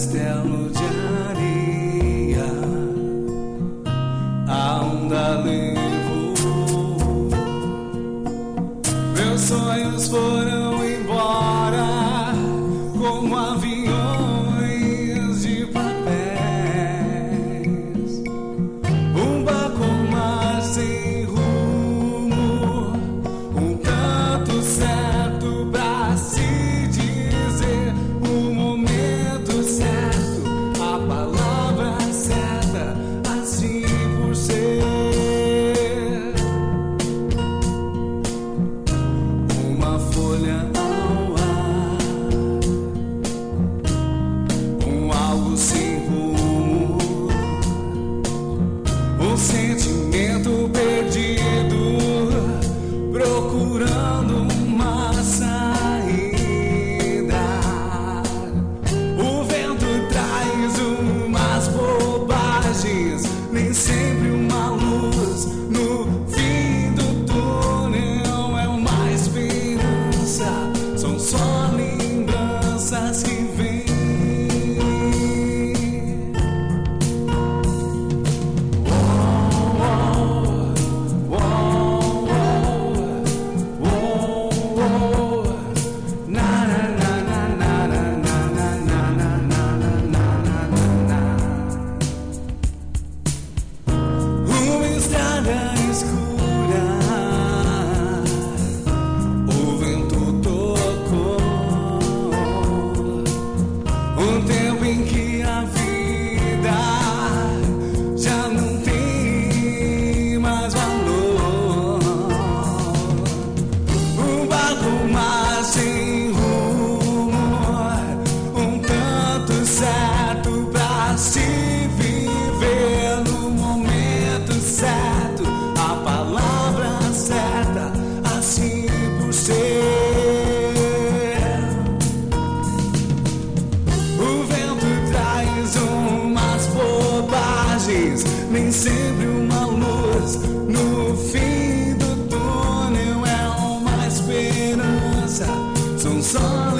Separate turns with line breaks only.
castelo de areia, a onda levou. Meus sonhos foram embora como aviões de papéis. Um barco mar sem rumo, um tanto certo pra se dizer o momento certo, a palavra certa, assim por ser. Uma folha ao ar, um algo sem rumo, um sentimento perdido, procurando uma saída. O vento traz umas bobagens, nem sempre uma luz no fim do túnel é uma esperança. São só lembranças que vêm. Uma estrada escura, o vento tocou. Um tempo em que a vida já não tem mais valor. Um barco mar sem rumo, um tanto certo pra se viver no momento certo, a palavra certa, assim por ser. O vento traz umas bobagens, nem sempre uma luz no fim do túnel é uma esperança. São só